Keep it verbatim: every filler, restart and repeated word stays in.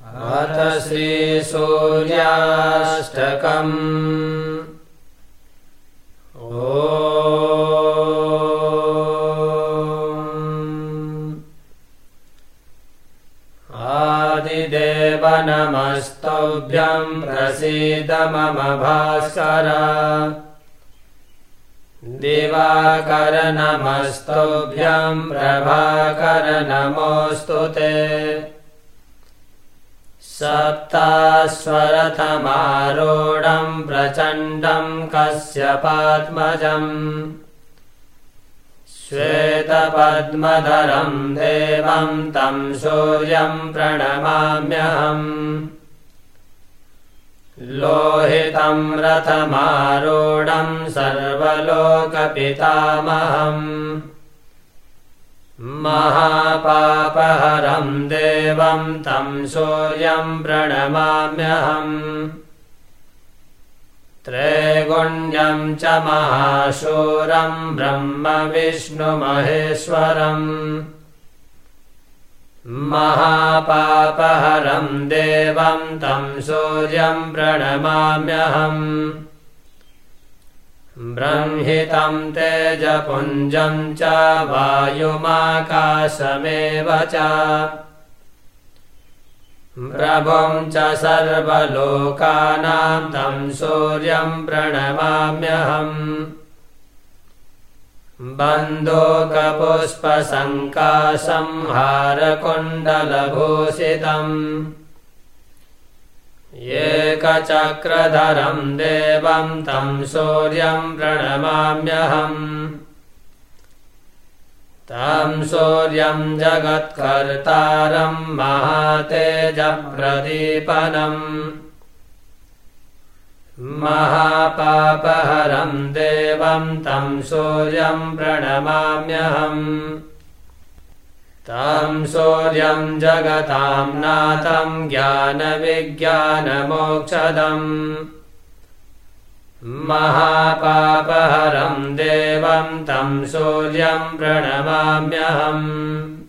अथ श्रीसूर्याष्टकम्। आदिदेव नमस्तुभ्यं प्रसीद मम भास्कर। दिवाकर नमस्तुभ्यं प्रभाकर नमोऽस्तुते। सप्ताश्वरथमारूढं प्रचण्डं कश्यपात्मजम्। श्वेतपद्मधरं देवं तं सूर्यं प्रणमाम्यहम्। लोहितं रथमारूढं सर्वलोकपितामहम्। महापापहरं देवं तं सूर्यं प्रणमाम्यहम्। त्रैगुण्यं च महाशूरं ब्रह्म विष्णुमहेश्वरम्। महापापहरं देवं तं सूर्यं प्रणमाम्यहम्। ब्रह्मितं तेजपुञ्जं च वायुमाकाशमेव च। प्रभुं च सर्वलोकानां तं सूर्यं प्रणमाम्यहम्। बन्धूकपुष्पसङ्काशं हारकुण्डलभूषितम्। एकचक्रधरं देवं तं सूर्यं प्रणमाम्यहम्। तं सूर्यं जगत्कर्तारं महातेजप्रदीपनम्। महापापहरं देवं तं सूर्यं प्रणमाम्यहम्। तं सूर्यं जगतां नाथं ज्ञानविज्ञानमोक्षदम्। महापापहरं देवं तं सूर्यं प्रणमाम्यहम्।